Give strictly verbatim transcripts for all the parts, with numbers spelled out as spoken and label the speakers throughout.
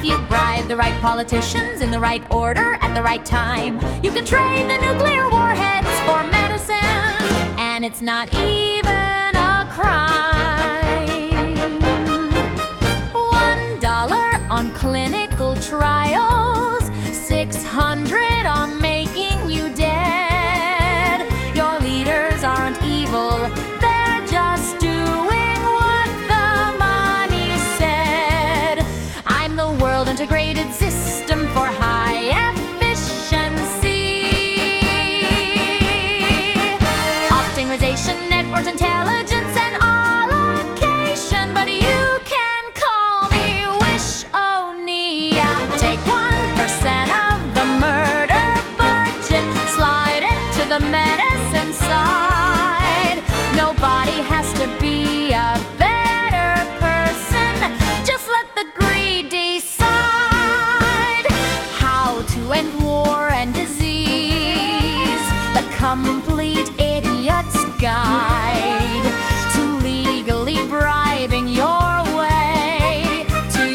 Speaker 1: If you bribe the right politicians in the right order at the right time, you can trade the nuclear warheads for medicine, and it's not even a crime. One dollar on clinical trials, six hundred on making you dead. Your leaders aren't evil, they're just doing what the money said. I'm the world integrated system for high efficiency. Optimization, networks, intelligence, and allocation. But you can call me Wish-O-Nia. Take one percent of the murder budget, slide it to the medicine side. Nobody has to be a better person. Just let the greed decide how to end war and disease. The complete idiot's guide to legally bribing your way to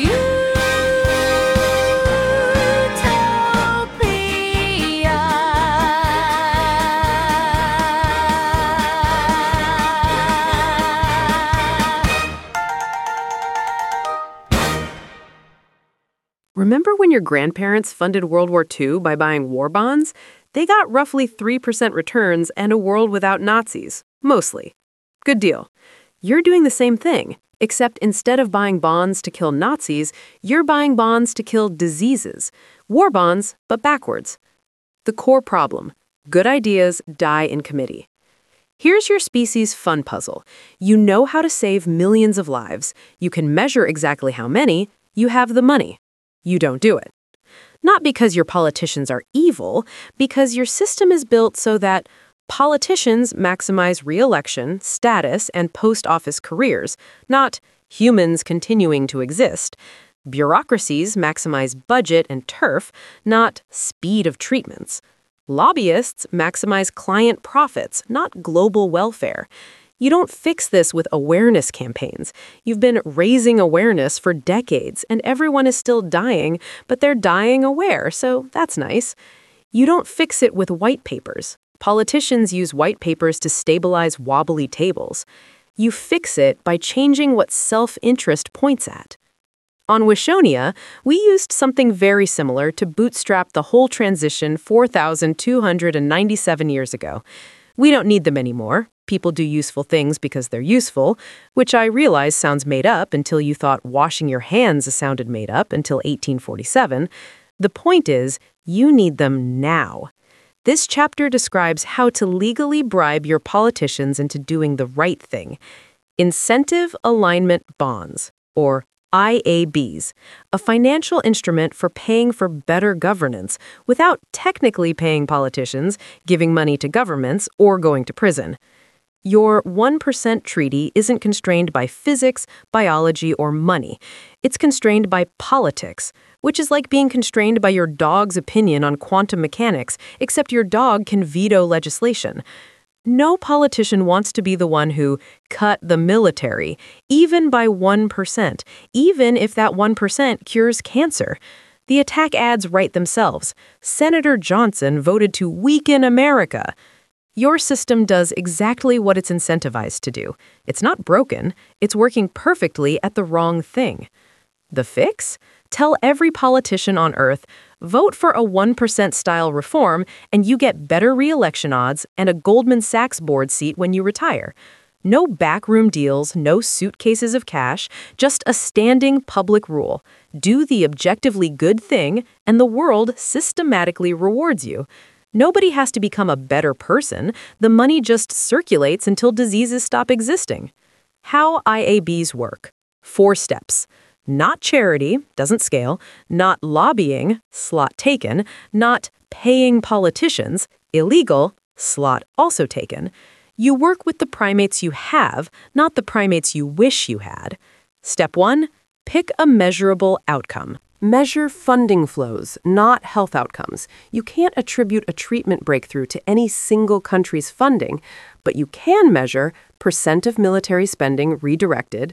Speaker 2: Remember when your grandparents funded World War Two by buying war bonds? They got roughly three percent returns and a world without Nazis, mostly. Good deal. You're doing the same thing, except instead of buying bonds to kill Nazis, you're buying bonds to kill diseases. War bonds, but backwards. The core problem: good ideas die in committee. Here's your species' fun puzzle. You know how to save millions of lives. You can measure exactly how many. You have the money. You don't do it. Not because your politicians are evil, because your system is built so that politicians maximize re-election, status, and post-office careers, not humans continuing to exist. Bureaucracies maximize budget and turf, not speed of treatments. Lobbyists maximize client profits, not global welfare. You don't fix this with awareness campaigns. You've been raising awareness for decades, and everyone is still dying, but they're dying aware, so that's nice. You don't fix it with white papers. Politicians use white papers to stabilize wobbly tables. You fix it by changing what self-interest points at. On Wish-O-Nia, we used something very similar to bootstrap the whole transition four thousand two hundred ninety-seven years ago. We don't need them anymore. People do useful things because they're useful, which I realize sounds made up until you thought washing your hands sounded made up until eighteen forty-seven. The point is, you need them now. This chapter describes how to legally bribe your politicians into doing the right thing. Incentive Alignment Bonds, or I A Bs, a financial instrument for paying for better governance without technically paying politicians, giving money to governments, or going to prison. Your one percent treaty isn't constrained by physics, biology, or money. It's constrained by politics, which is like being constrained by your dog's opinion on quantum mechanics, except your dog can veto legislation. No politician wants to be the one who cut the military, even by one percent, even if that one percent cures cancer. The attack ads write themselves. Senator Johnson voted to weaken America. Your system does exactly what it's incentivized to do. It's not broken. It's working perfectly at the wrong thing. The fix? Tell every politician on Earth, vote for a one percent style reform and you get better re-election odds and a Goldman Sachs board seat when you retire. No backroom deals, no suitcases of cash, just a standing public rule. Do the objectively good thing and the world systematically rewards you. Nobody has to become a better person. The money just circulates until diseases stop existing. How I A Bs work. Four steps. Not charity, doesn't scale. Not lobbying, slot taken. Not paying politicians, illegal, slot also taken. You work with the primates you have, not the primates you wish you had. Step one, pick a measurable outcome. Measure funding flows, not health outcomes. You can't attribute a treatment breakthrough to any single country's funding, but you can measure percent of military spending redirected,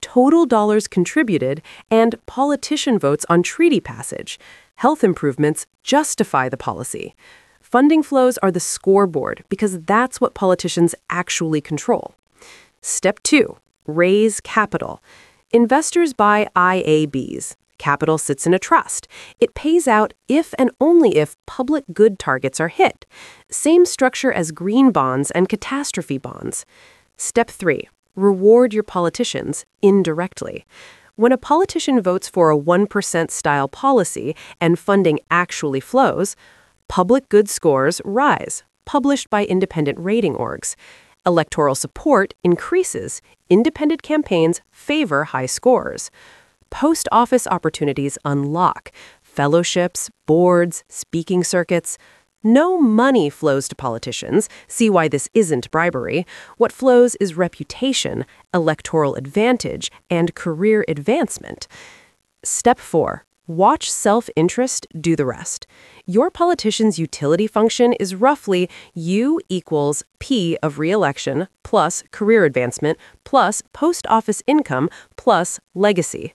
Speaker 2: total dollars contributed, and politician votes on treaty passage. Health improvements justify the policy. Funding flows are the scoreboard because that's what politicians actually control. Step two, raise capital. Investors buy I A Bs. Capital sits in a trust. It pays out if and only if public good targets are hit. Same structure as green bonds and catastrophe bonds. Step three, reward your politicians indirectly. When a politician votes for a one percent style policy and funding actually flows, public good scores rise, published by independent rating orgs. Electoral support increases. Independent campaigns favor high scores. Post-office opportunities unlock. Fellowships, boards, speaking circuits. No money flows to politicians. See why this isn't bribery. What flows is reputation, electoral advantage, and career advancement. Step four. Watch self-interest do the rest. Your politician's utility function is roughly U equals P of re-election plus career advancement plus post-office income plus legacy.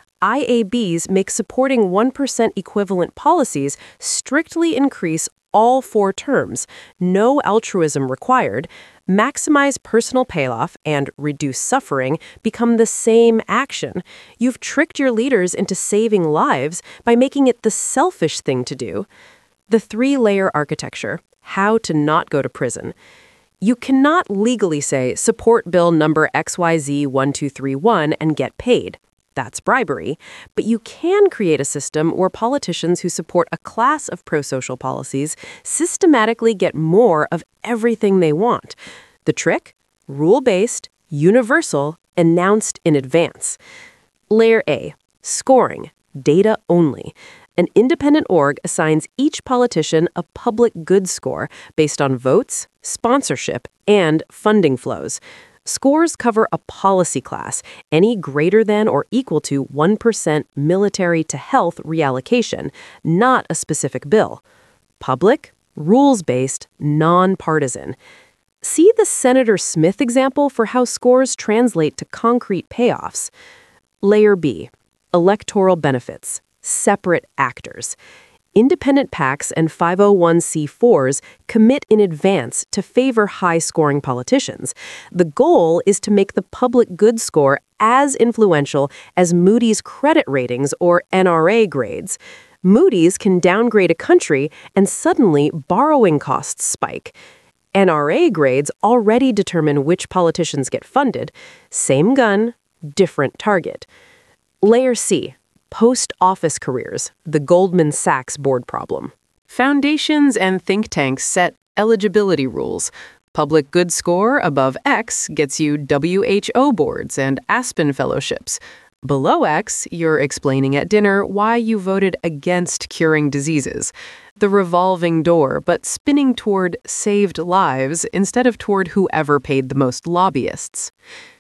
Speaker 2: I A Bs make supporting one percent equivalent policies strictly increase all four terms, no altruism required, maximize personal payoff, and reduce suffering become the same action. You've tricked your leaders into saving lives by making it the selfish thing to do. The three-layer architecture, how to not go to prison. You cannot legally say, support bill number X Y Z one two three one and get paid. That's bribery. But you can create a system where politicians who support a class of pro-social policies systematically get more of everything they want. The trick? Rule-based, universal, announced in advance. Layer A, scoring, data only. An independent org assigns each politician a public good score based on votes, sponsorship, and funding flows. Scores cover a policy class, any greater than or equal to one percent military to health reallocation, not a specific bill. Public, rules-based, non-partisan. See the Senator Smith example for how scores translate to concrete payoffs. Layer B, electoral benefits, separate actors. Independent PACs and five oh one c fours commit in advance to favor high-scoring politicians. The goal is to make the public good score as influential as Moody's credit ratings or N R A grades. Moody's can downgrade a country and suddenly borrowing costs spike. N R A grades already determine which politicians get funded. Same gun, different target. Layer C. Post-office careers, the Goldman Sachs board problem. Foundations and think tanks set eligibility rules. Public good score above X gets you W H O boards and Aspen fellowships. Below X, you're explaining at dinner why you voted against curing diseases. The revolving door, but spinning toward saved lives instead of toward whoever paid the most lobbyists.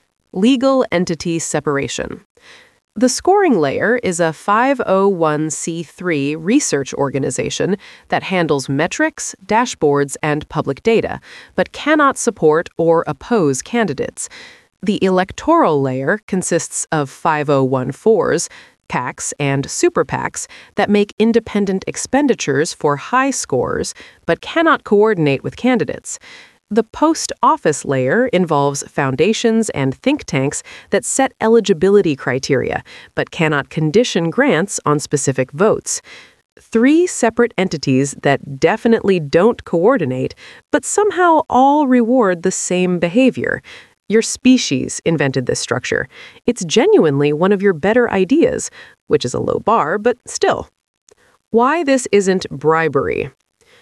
Speaker 2: Legal entity separation. The scoring layer is a five oh one c three research organization that handles metrics, dashboards, and public data, but cannot support or oppose candidates. The electoral layer consists of five oh one fours, PACs, and super PACs that make independent expenditures for high scores, but cannot coordinate with candidates. The post-office layer involves foundations and think tanks that set eligibility criteria, but cannot condition grants on specific votes. Three separate entities that definitely don't coordinate, but somehow all reward the same behavior. Your species invented this structure. It's genuinely one of your better ideas, which is a low bar, but still. Why this isn't bribery?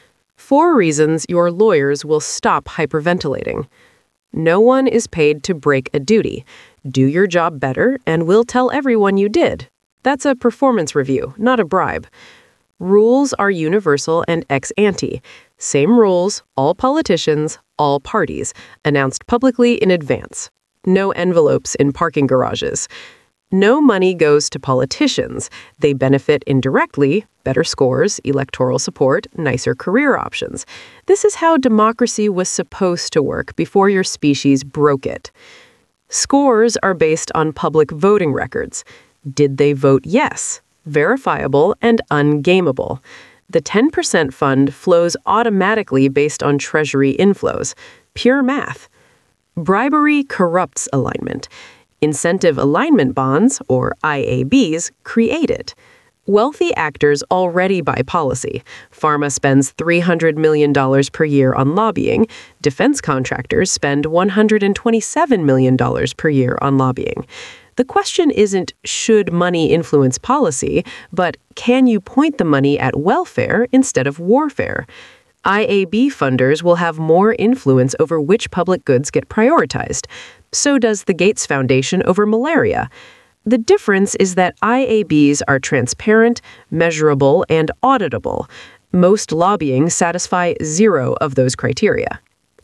Speaker 2: Four reasons your lawyers will stop hyperventilating. No one is paid to break a duty. Do your job better, and we'll tell everyone you did. That's a performance review, not a bribe. Rules are universal and ex ante. Same rules, all politicians, all parties, announced publicly in advance. No envelopes in parking garages. No money goes to politicians. They benefit indirectly, better scores, electoral support, nicer career options. This is how democracy was supposed to work before your species broke it. Scores are based on public voting records. Did they vote yes? Verifiable and ungameable. The ten percent fund flows automatically based on Treasury inflows. Pure math. Bribery corrupts alignment. Incentive alignment bonds, or I A Bs, create it. Wealthy actors already buy policy. Pharma spends three hundred million dollars per year on lobbying. Defense contractors spend one hundred twenty-seven million dollars per year on lobbying. The question isn't, should money influence policy, but can you point the money at welfare instead of warfare? I A B funders will have more influence over which public goods get prioritized. So does the Gates Foundation over malaria. The difference is that I A Bs are transparent, measurable, and auditable. Most lobbying satisfy zero of those criteria.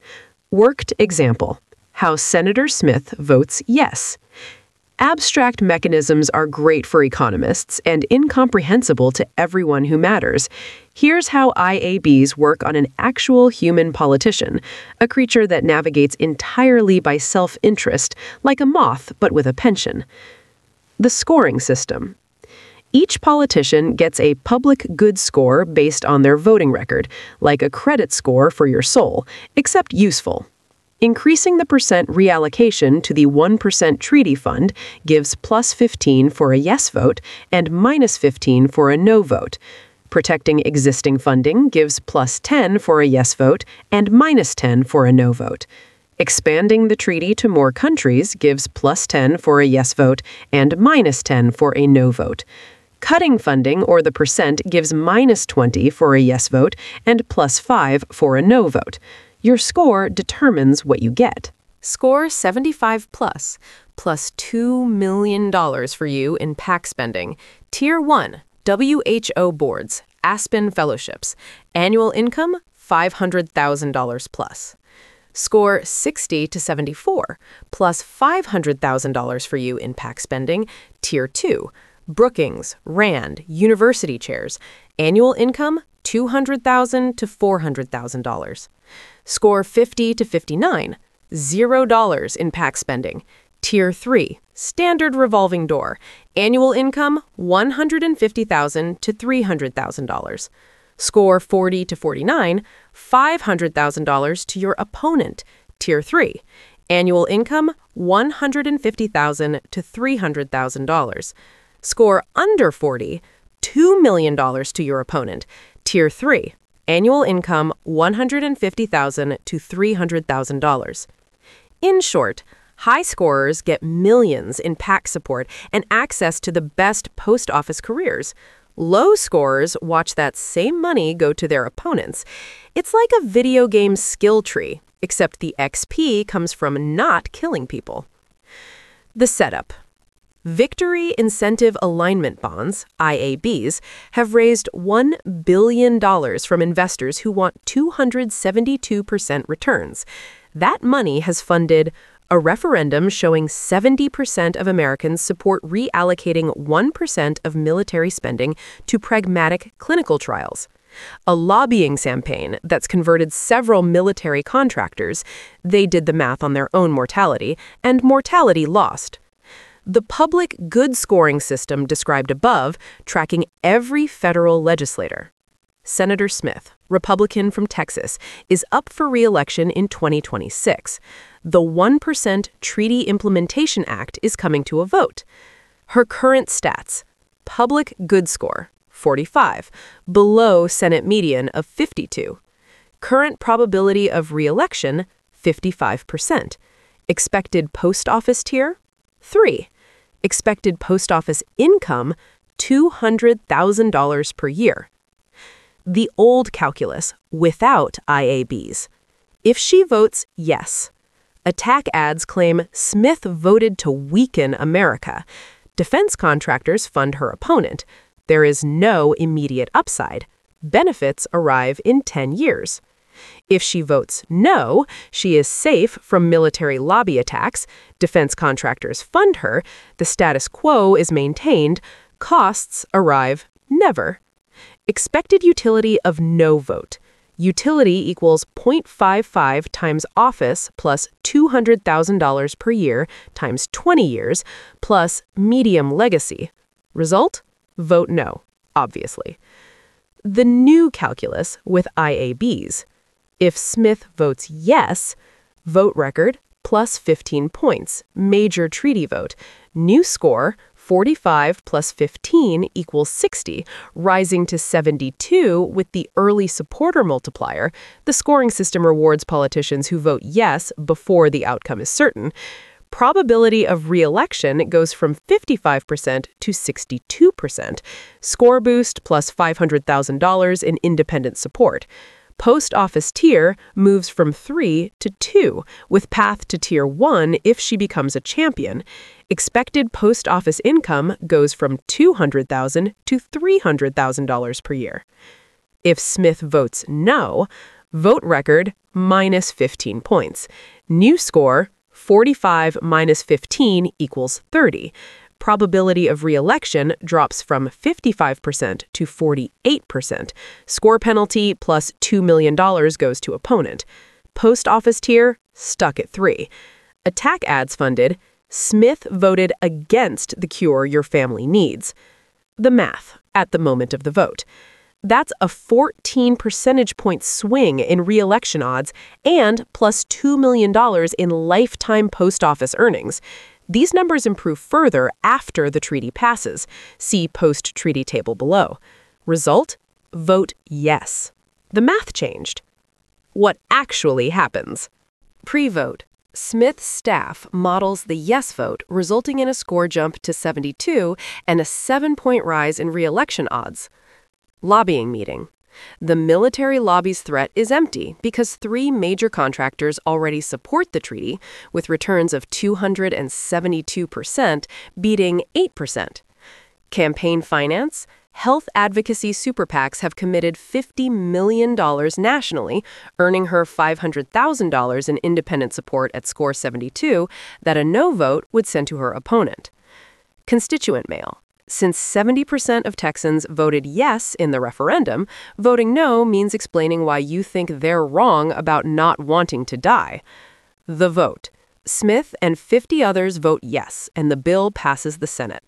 Speaker 2: Worked example: how Senator Smith votes yes. Abstract mechanisms are great for economists and incomprehensible to everyone who matters. Here's how I A Bs work on an actual human politician, a creature that navigates entirely by self-interest, like a moth but with a pension. The scoring system. Each politician gets a public good score based on their voting record, like a credit score for your soul, except useful. Increasing the percent reallocation to the one percent treaty fund gives plus fifteen for a yes vote and minus fifteen for a no vote. Protecting existing funding gives plus ten for a yes vote and minus ten for a no vote. Expanding the treaty to more countries gives plus ten for a yes vote and minus ten for a no vote. Cutting funding or the percent gives minus twenty for a yes vote and plus five for a no vote. Your score determines what you get.
Speaker 3: Score seventy-five plus, plus two million dollars for you in PAC spending. Tier one, W H O boards, Aspen fellowships. Annual income, five hundred thousand dollars plus. Score sixty to seventy-four, plus five hundred thousand dollars for you in PAC spending. Tier two, Brookings, Rand, university chairs. Annual income, two hundred thousand dollars to four hundred thousand dollars. Score fifty to fifty-nine, zero dollars in PAC spending. Tier three, standard revolving door. Annual income, one hundred fifty thousand dollars to three hundred thousand dollars. Score forty to forty-nine, five hundred thousand dollars to your opponent. Tier three, annual income, one hundred fifty thousand dollars to three hundred thousand dollars. Score under forty, two million dollars to your opponent. Tier three, annual income one hundred fifty thousand dollars to three hundred thousand dollars. In short, high scorers get millions in PAC support and access to the best post office careers. Low scorers watch that same money go to their opponents. It's like a video game skill tree, except the X P comes from not killing people. The setup. Victory Incentive Alignment Bonds, I A Bs, have raised one billion dollars from investors who want two hundred seventy-two percent returns. That money has funded a referendum showing seventy percent of Americans support reallocating one percent of military spending to pragmatic clinical trials, a lobbying campaign that's converted several military contractors. They did the math on their own mortality, and mortality lost. The public good scoring system described above, tracking every federal legislator. Senator Smith, Republican from Texas, is up for re-election in twenty twenty-six. The one percent Treaty Implementation Act is coming to a vote. Her current stats: public good score, forty-five, below Senate median of fifty-two. Current probability of re-election, fifty-five percent. Expected post office tier, three. Expected post office income, two hundred thousand dollars per year. The old calculus, without I A Bs. If she votes yes, attack ads claim Smith voted to weaken America. Defense contractors fund her opponent. There is no immediate upside. Benefits arrive in ten years. If she votes no, she is safe from military lobby attacks. Defense contractors fund her. The status quo is maintained. Costs arrive never. Expected utility of no vote. Utility equals zero point five five times office plus two hundred thousand dollars per year times twenty years plus medium legacy. Result? Vote no, obviously. The new calculus with I A Bs. If Smith votes yes, vote record plus fifteen points, major treaty vote. New score, forty-five plus fifteen equals sixty, rising to seventy-two with the early supporter multiplier. The scoring system rewards politicians who vote yes before the outcome is certain. Probability of re-election goes from fifty-five percent to sixty-two percent. Score boost plus five hundred thousand dollars in independent support. Post office tier moves from three to two, with path to tier one if she becomes a champion. Expected post office income goes from two hundred thousand dollars to three hundred thousand dollars per year. If Smith votes no, vote record minus fifteen points. New score, forty-five minus fifteen equals thirty. Probability of re-election drops from fifty-five percent to forty-eight percent. Score penalty plus two million dollars goes to opponent. Post office tier, stuck at three. Attack ads funded, Smith voted against the cure your family needs. The math at the moment of the vote. That's a fourteen percentage point swing in re-election odds and plus two million dollars in lifetime post office earnings. These numbers improve further after the treaty passes. See post-treaty table below. Result? Vote yes. The math changed. What actually happens? Pre-vote. Smith's staff models the yes vote, resulting in a score jump to seventy-two and a seven-point rise in re-election odds. Lobbying meeting. The military lobby's threat is empty because three major contractors already support the treaty, with returns of two hundred seventy-two percent, beating eight percent. Campaign finance. Health advocacy super PACs have committed fifty million dollars nationally, earning her five hundred thousand dollars in independent support at score seventy-two that a no vote would send to her opponent. Constituent mail. Since seventy percent of Texans voted yes in the referendum, voting no means explaining why you think they're wrong about not wanting to die. The vote. Smith and fifty others vote yes, and the bill passes the Senate.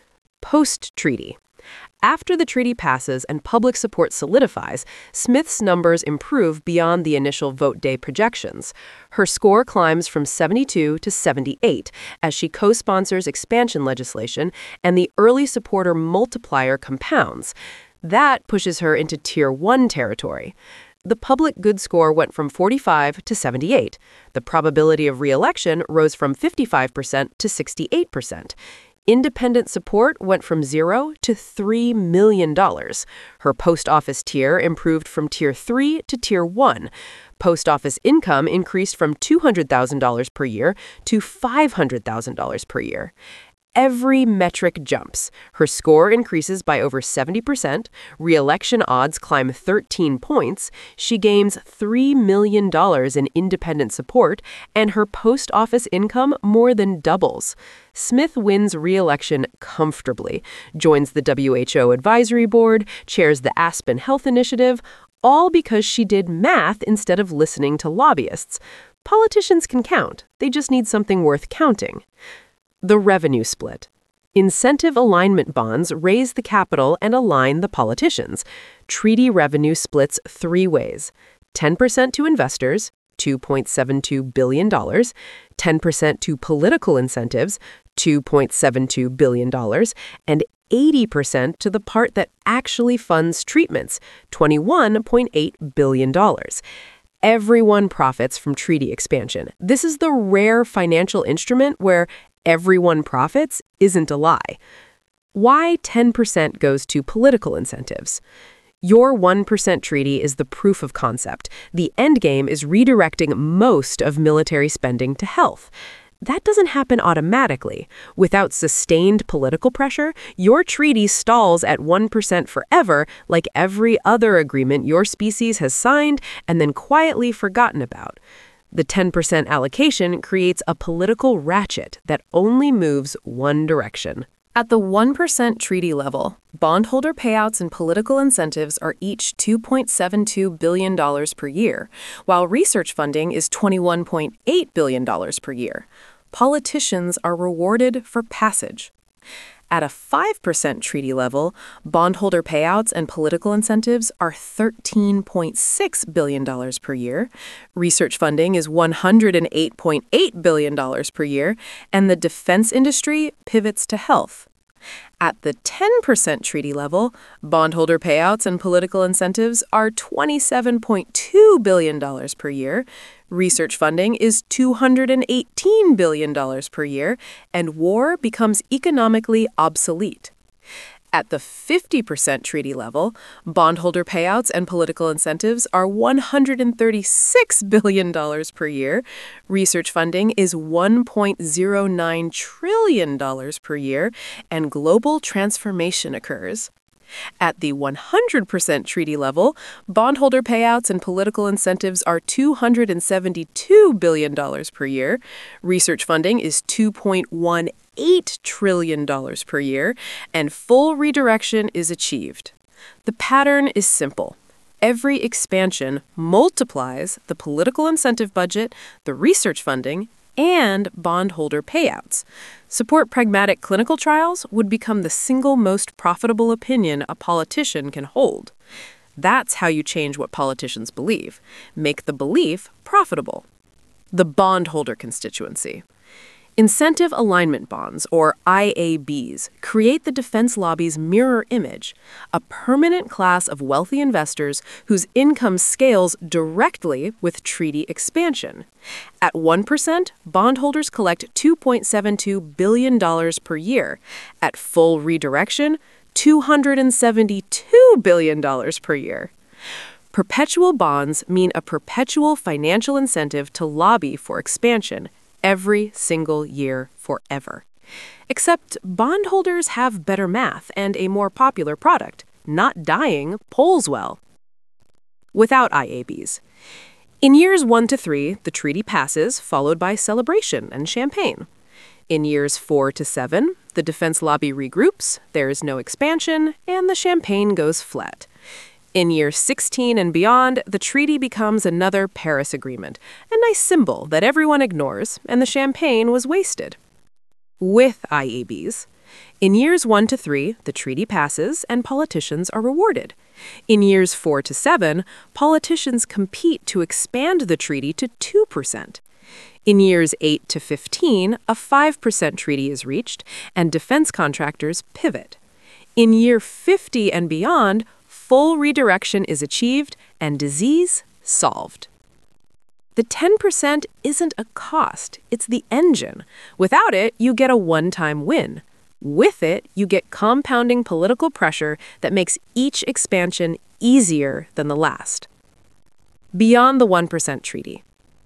Speaker 3: Post-treaty. After the treaty passes and public support solidifies, Smith's numbers improve beyond the initial vote day projections. Her score climbs from seventy-two to seventy-eight as she co-sponsors expansion legislation and the early supporter multiplier compounds. That pushes her into Tier one territory. The public good score went from forty-five to seventy-eight. The probability of re-election rose from fifty-five percent to sixty-eight percent. Independent support went from zero to three million dollars. Her post office tier improved from tier three to tier one. Post office income increased from two hundred thousand dollars per year to five hundred thousand dollars per year. Every metric jumps. Her score increases by over seventy percent, re-election odds climb thirteen points, she gains three million dollars in independent support, and her post office income more than doubles. Smith wins re-election comfortably, joins the W H O Advisory Board, chairs the Aspen Health Initiative, all because she did math instead of listening to lobbyists. Politicians can count. They just need something worth counting. The revenue split. Incentive alignment bonds raise the capital and align the politicians. Treaty revenue splits three ways. ten percent to investors, two point seven two billion dollars, ten percent to political incentives, two point seven two billion dollars, and eighty percent to the part that actually funds treatments, twenty-one point eight billion dollars. Everyone profits from treaty expansion. This is the rare financial instrument where everyone profits isn't a lie. Why ten percent goes to political incentives? Your one percent treaty is the proof of concept. The endgame is redirecting most of military spending to health. That doesn't happen automatically. Without sustained political pressure, your treaty stalls at one percent forever, like every other agreement your species has signed and then quietly forgotten about. The ten percent allocation creates a political ratchet that only moves one direction, At the one percent treaty level, bondholder payouts and political incentives are each two point seven two billion dollars per year, while research funding is twenty-one point eight billion dollars per year. Politicians are rewarded for passage. At a five percent treaty level, bondholder payouts and political incentives are thirteen point six billion dollars per year, research funding is one hundred eight point eight billion dollars per year, and the defense industry pivots to health. At the ten percent treaty level, bondholder payouts and political incentives are twenty-seven point two billion dollars per year, research funding is two hundred eighteen billion dollars per year, and war becomes economically obsolete. At the fifty percent treaty level, bondholder payouts and political incentives are one hundred thirty-six billion dollars per year, research funding is one point zero nine trillion dollars per year, and global transformation occurs. At the one hundred percent treaty level, bondholder payouts and political incentives are two hundred seventy-two billion dollars per year, research funding is two point one eight trillion dollars per year, and full redirection is achieved. The pattern is simple. Every expansion multiplies the political incentive budget, the research funding, and bondholder payouts. Support pragmatic clinical trials would become the single most profitable opinion a politician can hold. That's how you change what politicians believe. Make the belief profitable. The bondholder constituency. Incentive alignment bonds, or I A Bs, create the defense lobby's mirror image, a permanent class of wealthy investors whose income scales directly with treaty expansion. At one percent, bondholders collect two point seven two billion dollars per year. At full redirection, two hundred seventy-two billion dollars per year. Perpetual bonds mean a perpetual financial incentive to lobby for expansion every single year forever. Except bondholders have better math and a more popular product. Not dying polls well. Without I A Bs. In years one to three, the treaty passes, followed by celebration and champagne. In years four to seven, the defense lobby regroups, there is no expansion, and the champagne goes flat. In year sixteen and beyond, the treaty becomes another Paris Agreement, a nice symbol that everyone ignores, and the champagne was wasted. With I A Bs. In years one to three, the treaty passes and politicians are rewarded. In years four to seven, politicians compete to expand the treaty to two percent. In years eight to fifteen, a five percent treaty is reached, and defense contractors pivot. In year fifty and beyond, full redirection is achieved and disease solved. The ten percent isn't a cost, it's the engine. Without it, you get a one-time win. With it, you get compounding political pressure that makes each expansion easier than the last. Beyond the one percent treaty.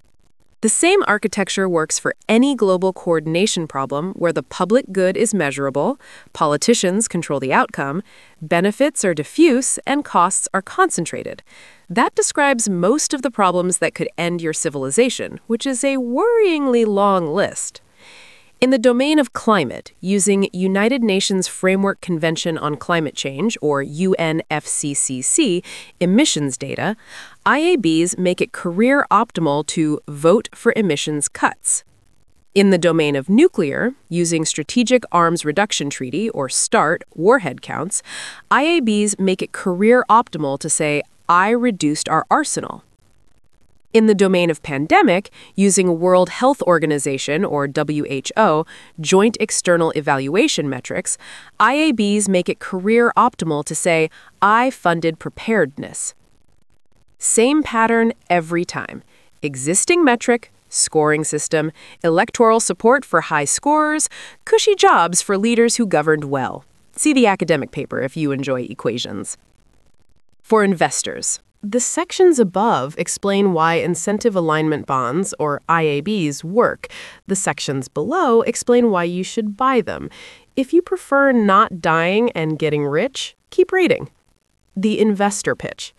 Speaker 3: The same architecture works for any global coordination problem where the public good is measurable, politicians control the outcome, benefits are diffuse, and costs are concentrated. That describes most of the problems that could end your civilization, which is a worryingly long list. In the domain of climate, using United Nations Framework Convention on Climate Change, or U N F C C C, emissions data, I A Bs make it career optimal to vote for emissions cuts. In the domain of nuclear, using Strategic Arms Reduction Treaty, or START, warhead counts, I A Bs make it career optimal to say, I reduced our arsenal. In the domain of pandemic, using World Health Organization, or W H O, Joint External Evaluation metrics, I A Bs make it career optimal to say, I funded preparedness. Same pattern every time. Existing metric, scoring system, electoral support for high scorers, cushy jobs for leaders who governed well. See the academic paper if you enjoy equations. For investors. The sections above explain why incentive alignment bonds, or I A Bs, work. The sections below explain why you should buy them. If you prefer not dying and getting rich, keep reading. The investor pitch.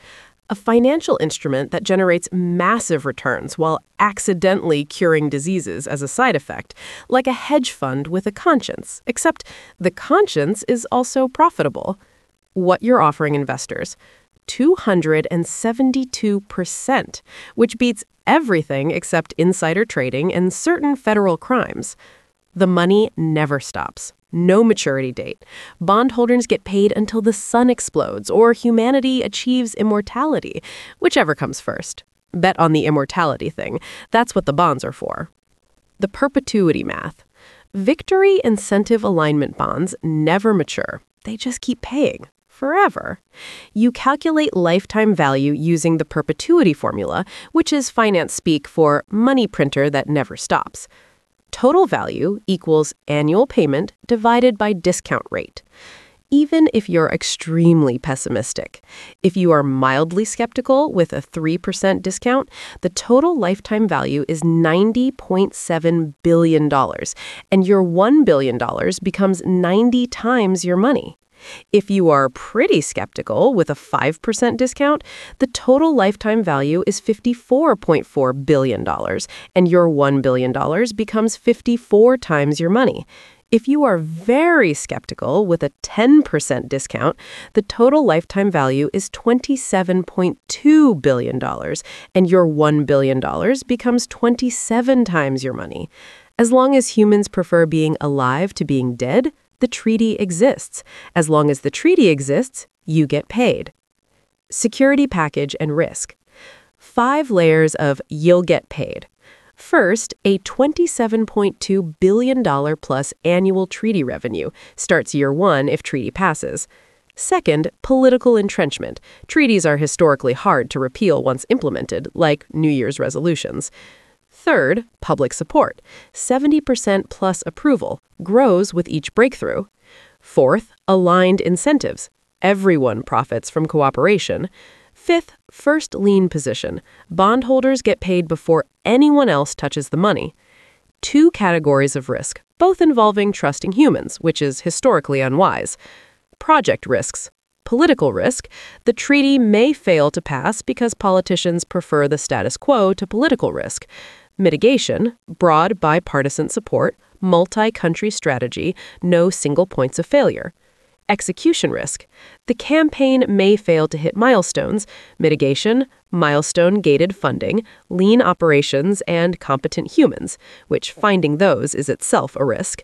Speaker 3: a financial instrument that generates massive returns while accidentally curing diseases as a side effect, like a hedge fund with a conscience, except the conscience is also profitable. What you're offering investors? two hundred seventy-two percent, which beats everything except insider trading and certain federal crimes. The money never stops. No maturity date. Bondholders get paid until the sun explodes or humanity achieves immortality, whichever comes first. Bet on the immortality thing. That's what the bonds are for. The perpetuity math. Victory incentive alignment bonds never mature. They just keep paying. Forever. You calculate lifetime value using the perpetuity formula, which is finance speak for money printer that never stops. Total value equals annual payment divided by discount rate. Even if you're extremely pessimistic, if you are mildly skeptical with a three percent discount, the total lifetime value is ninety point seven billion dollars, and your one billion dollars becomes ninety times your money. If you are pretty skeptical with a five percent discount, the total lifetime value is fifty-four point four billion dollars, and your one billion dollars becomes fifty-four times your money. If you are very skeptical with a ten percent discount, the total lifetime value is twenty-seven point two billion dollars, and your one billion dollars becomes twenty-seven times your money. As long as humans prefer being alive to being dead, the treaty exists. As long as the treaty exists, you get paid. Security package and risk. Five layers of you'll get paid. First, a twenty-seven point two billion dollars plus annual treaty revenue starts year one if treaty passes. Second, political entrenchment. Treaties are historically hard to repeal once implemented, like New Year's resolutions. Third, public support. seventy percent plus approval grows with each breakthrough. Fourth, aligned incentives. Everyone profits from cooperation. Fifth, first lien position. Bondholders get paid before anyone else touches the money. Two categories of risk, both involving trusting humans, which is historically unwise. Project risks. Political risk. The treaty may fail to pass because politicians prefer the status quo to political risk. Mitigation, broad bipartisan support, multi-country strategy, no single points of failure. Execution risk. The campaign may fail to hit milestones. Mitigation, milestone-gated funding, lean operations, and competent humans, which finding those is itself a risk.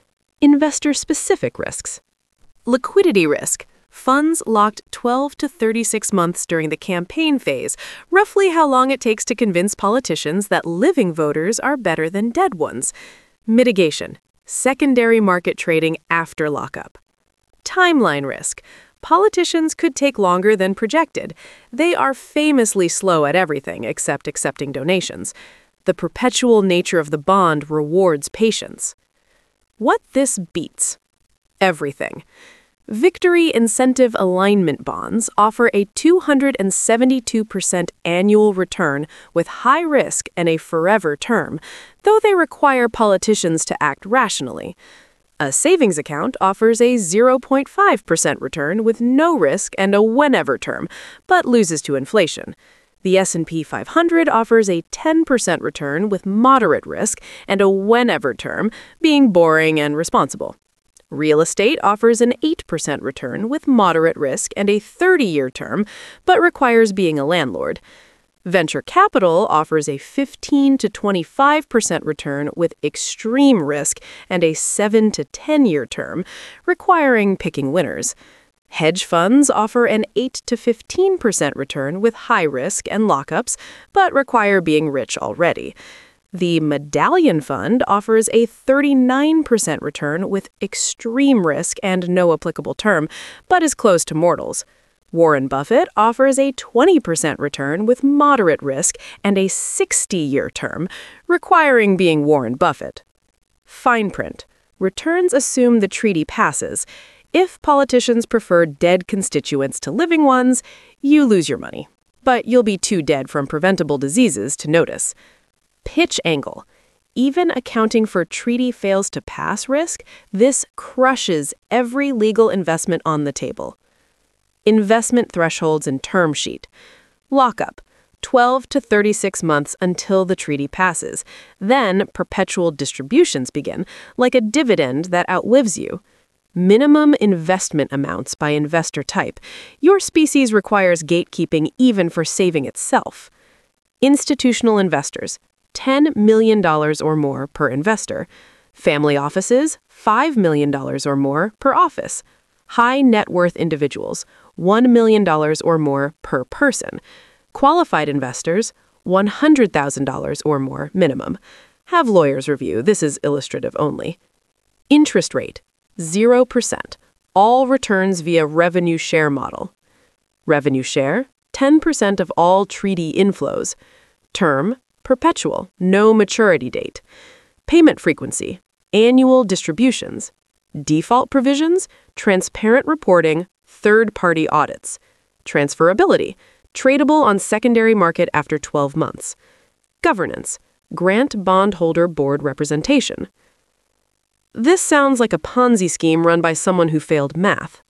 Speaker 3: Investor-specific risks. Liquidity risk. Funds locked twelve to thirty-six months during the campaign phase, roughly how long it takes to convince politicians that living voters are better than dead ones. Mitigation. Secondary market trading after lockup. Timeline risk. Politicians could take longer than projected. They are famously slow at everything except accepting donations. The perpetual nature of the bond rewards patience. What this beats? Everything. Victory incentive alignment bonds offer a two hundred seventy-two percent annual return with high risk and a forever term, though they require politicians to act rationally. A savings account offers a zero point five percent return with no risk and a whenever term, but loses to inflation. The S and P five hundred offers a ten percent return with moderate risk and a whenever term, being boring and responsible. Real estate offers an eight percent return with moderate risk and a thirty-year term, but requires being a landlord. Venture capital offers a fifteen to twenty-five percent return with extreme risk and a seven to ten-year term, requiring picking winners. Hedge funds offer an eight to fifteen percent return with high risk and lockups, but require being rich already. The Medallion Fund offers a thirty-nine percent return with extreme risk and no applicable term, but is close to mortals. Warren Buffett offers a twenty percent return with moderate risk and a sixty-year term, requiring being Warren Buffett. Fine print. Returns assume the treaty passes. If politicians prefer dead constituents to living ones, you lose your money. But you'll be too dead from preventable diseases to notice. Pitch angle. Even accounting for treaty fails to pass risk, this crushes every legal investment on the table. Investment thresholds and term sheet. Lockup, twelve to thirty-six months until the treaty passes. Then perpetual distributions begin, like a dividend that outlives you. Minimum investment amounts by investor type. Your species requires gatekeeping even for saving itself. Institutional investors, ten million dollars or more per investor. Family offices, five million dollars or more per office. High net worth individuals, one million dollars or more per person. Qualified investors, one hundred thousand dollars or more minimum. Have lawyers review. This is illustrative only. Interest rate, zero percent. All returns via revenue share model. Revenue share, ten percent of all treaty inflows. Term, perpetual, no maturity date. Payment frequency, annual distributions. Default provisions, transparent reporting, third-party audits. Transferability, tradable on secondary market after twelve months. Governance, grant bondholder board representation. This sounds like a Ponzi scheme run by someone who failed math.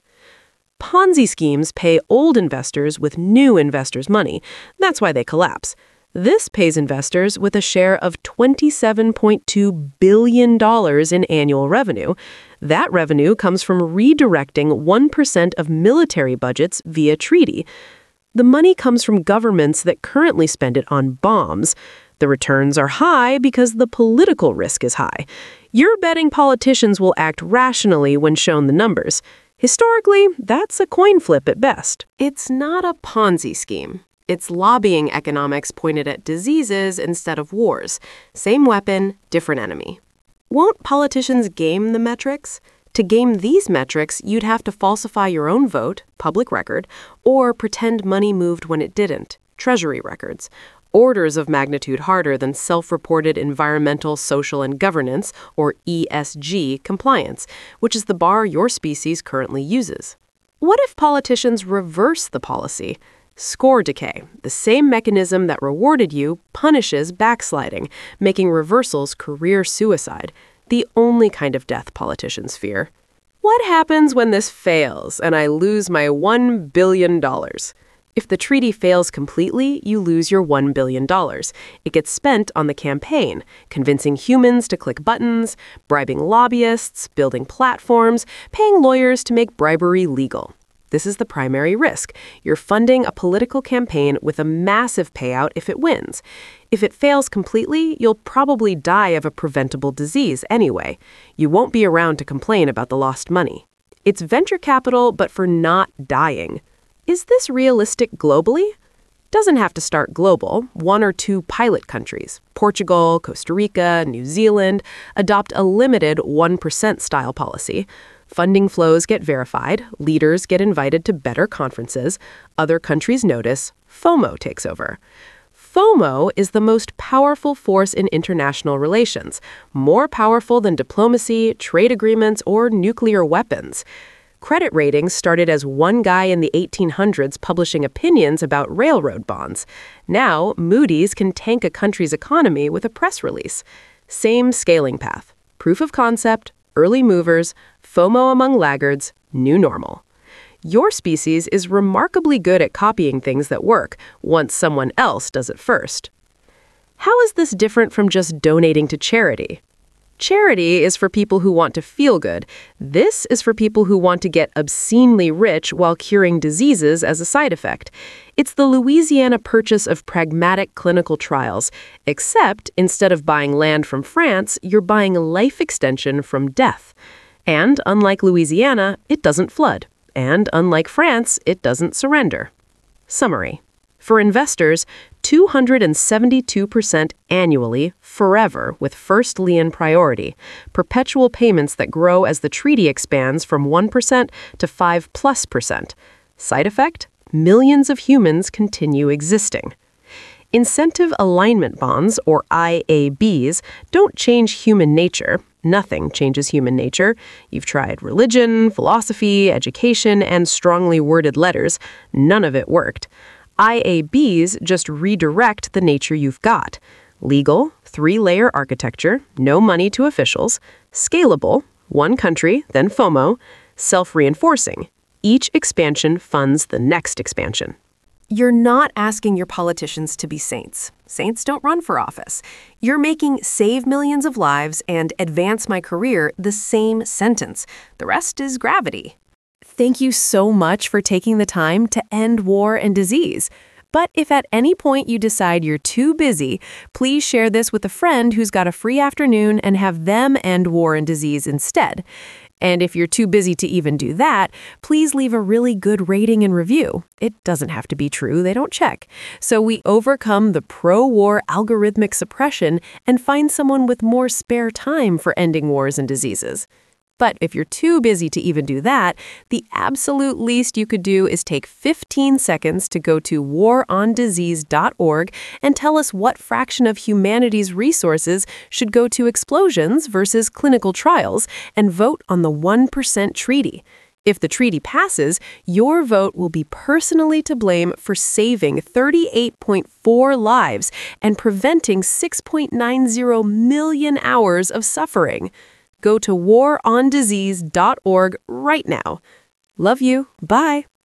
Speaker 3: Ponzi schemes pay old investors with new investors' money. That's why they collapse. This pays investors with a share of twenty-seven point two billion dollars in annual revenue. That revenue comes from redirecting one percent of military budgets via treaty. The money comes from governments that currently spend it on bombs. The returns are high because the political risk is high. You're betting politicians will act rationally when shown the numbers. Historically, that's a coin flip at best. It's not a Ponzi scheme. It's lobbying economics pointed at diseases instead of wars. Same weapon, different enemy. Won't politicians game the metrics? To game these metrics, you'd have to falsify your own vote, public record, or pretend money moved when it didn't, treasury records. Orders of magnitude harder than self-reported environmental, social, and governance, or E S G, compliance, which is the bar your species currently uses. What if politicians reverse the policy? Score decay, the same mechanism that rewarded you, punishes backsliding, making reversals career suicide, the only kind of death politicians fear. What happens when this fails and I lose my one billion dollars? If the treaty fails completely, you lose your one billion dollars. It gets spent on the campaign, convincing humans to click buttons, bribing lobbyists, building platforms, paying lawyers to make bribery legal. This is the primary risk. You're funding a political campaign with a massive payout if it wins. If it fails completely, you'll probably die of a preventable disease anyway. You won't be around to complain about the lost money. It's venture capital, but for not dying. Is this realistic globally? Doesn't have to start global. One or two pilot countries, Portugal, Costa Rica, New Zealand, adopt a limited one percent style policy. Funding flows get verified, leaders get invited to better conferences, other countries notice, FOMO takes over. FOMO is the most powerful force in international relations, more powerful than diplomacy, trade agreements, or nuclear weapons. Credit ratings started as one guy in the eighteen hundreds publishing opinions about railroad bonds. Now, Moody's can tank a country's economy with a press release. Same scaling path. Proof of concept, early movers, FOMO among laggards, new normal. Your species is remarkably good at copying things that work once someone else does it first. How is this different from just donating to charity? Charity is for people who want to feel good. This is for people who want to get obscenely rich while curing diseases as a side effect. It's the Louisiana Purchase of pragmatic clinical trials, except instead of buying land from France, you're buying life extension from death. And unlike Louisiana, it doesn't flood. And unlike France, it doesn't surrender. Summary. For investors, two hundred seventy-two percent annually, forever, with first lien priority, perpetual payments that grow as the treaty expands from one percent to five plus percent. Side effect? Millions of humans continue existing. Incentive alignment bonds, or I A Bs, don't change human nature. Nothing changes human nature. You've tried religion, philosophy, education, and strongly worded letters. None of it worked. I A Bs just redirect the nature you've got. Legal, three-layer architecture, no money to officials. Scalable, one country, then FOMO. Self-reinforcing. Each expansion funds the next expansion. You're not asking your politicians to be saints. Saints don't run for office. You're making save millions of lives and advance my career the same sentence. The rest is gravity. Thank you so much for taking the time to end war and disease. But if at any point you decide you're too busy, please share this with a friend who's got a free afternoon and have them end war and disease instead. And if you're too busy to even do that, please leave a really good rating and review. It doesn't have to be true, they don't check. So we overcome the pro-war algorithmic suppression and find someone with more spare time for ending wars and diseases. But if you're too busy to even do that, the absolute least you could do is take fifteen seconds to go to war on disease dot org and tell us what fraction of humanity's resources should go to explosions versus clinical trials, and vote on the one percent treaty. If the treaty passes, your vote will be personally to blame for saving thirty-eight point four lives and preventing six point nine zero million hours of suffering. Go to war on disease dot org right now. Love you. Bye.